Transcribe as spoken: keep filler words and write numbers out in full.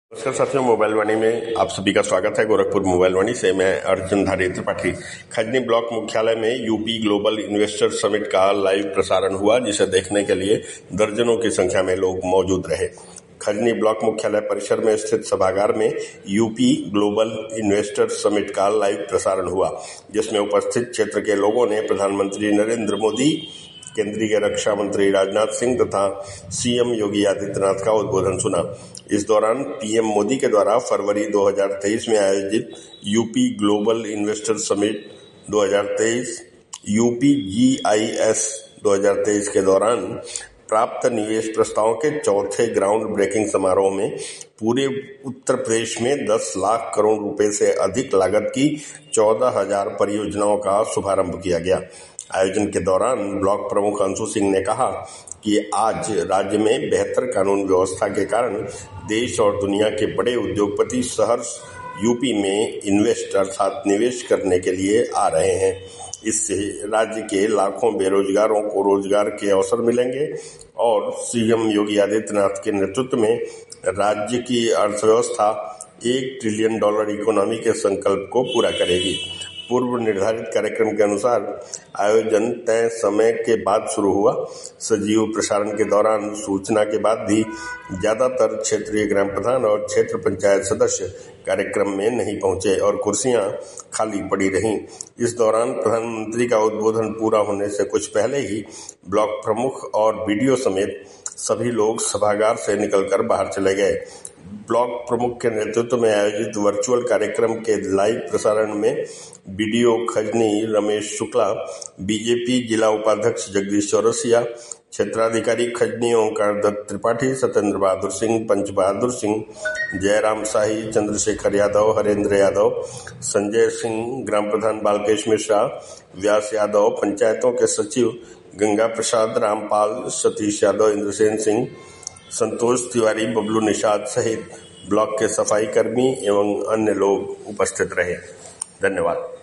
नमस्कार साथियों, मोबाइल वाणी में आप सभी का स्वागत है। गोरखपुर मोबाइल वाणी से मैं अर्जुन धारी त्रिपाठी। खजनी ब्लॉक मुख्यालय में यूपी ग्लोबल इन्वेस्टर समिट का लाइव प्रसारण हुआ, जिसे देखने के लिए दर्जनों की संख्या में लोग मौजूद रहे। खजनी ब्लॉक मुख्यालय परिसर में स्थित सभागार में यूपी ग्लोबल इन्वेस्टर समिट का लाइव प्रसारण हुआ, जिसमें उपस्थित क्षेत्र के लोगों ने प्रधानमंत्री नरेंद्र मोदी, केंद्रीय रक्षा मंत्री राजनाथ सिंह तथा सीएम योगी आदित्यनाथ का उद्बोधन सुना। इस दौरान पीएम मोदी के द्वारा फरवरी दो हज़ार तेईस में आयोजित यूपी ग्लोबल इन्वेस्टर समिट दो हज़ार तेईस यूपी जीआईएस दो हज़ार तेईस के दौरान प्राप्त निवेश प्रस्तावों के चौथे ग्राउंड ब्रेकिंग समारोह में पूरे उत्तर प्रदेश में दस लाख करोड़ रुपए से अधिक लागत की चौदह हजार परियोजनाओं का शुभारंभ किया गया। आयोजन के दौरान ब्लॉक प्रमुख अंशु सिंह ने कहा कि आज राज्य में बेहतर कानून व्यवस्था के कारण देश और दुनिया के बड़े उद्योगपति सहर्ष यूपी में इन्वेस्ट अर्थात निवेश करने के लिए आ रहे हैं। इससे राज्य के लाखों बेरोजगारों को रोजगार के अवसर मिलेंगे और सीएम योगी आदित्यनाथ के नेतृत्व में राज्य की अर्थव्यवस्था एक ट्रिलियन डॉलर इकोनॉमी के संकल्प को पूरा करेगी। पूर्व निर्धारित कार्यक्रम के अनुसार आयोजन तय समय के बाद शुरू हुआ। सजीव प्रसारण के दौरान सूचना के बाद भी ज्यादातर क्षेत्रीय ग्राम प्रधान और क्षेत्र पंचायत सदस्य कार्यक्रम में नहीं पहुंचे और कुर्सियां खाली पड़ी रहीं। इस दौरान प्रधानमंत्री का उद्बोधन पूरा होने से कुछ पहले ही ब्लॉक प्रमुख और बीडीओ समेत सभी लोग सभागार से निकलकर बाहर चले गए। ब्लॉक प्रमुख के नेतृत्व में आयोजित वर्चुअल कार्यक्रम के लाइव प्रसारण में बीडीओ खजनी रमेश शुक्ला, बीजेपी जिला उपाध्यक्ष जगदीश चौरसिया, क्षेत्राधिकारी खजनी ओंकार दत्त त्रिपाठी, सत्येंद्र बहादुर सिंह, पंच बहादुर सिंह, जयराम शाही, चंद्रशेखर यादव, हरेंद्र यादव, संजय सिंह, ग्राम प्रधान बालकेश मिश्रा, व्यास यादव, पंचायतों के सचिव गंगा प्रसाद, रामपाल, सतीश यादव, इंद्रसेन सिंह, संतोष तिवारी, बबलू निषाद सहित ब्लॉक के सफाई कर्मी एवं अन्य लोग उपस्थित रहे। धन्यवाद।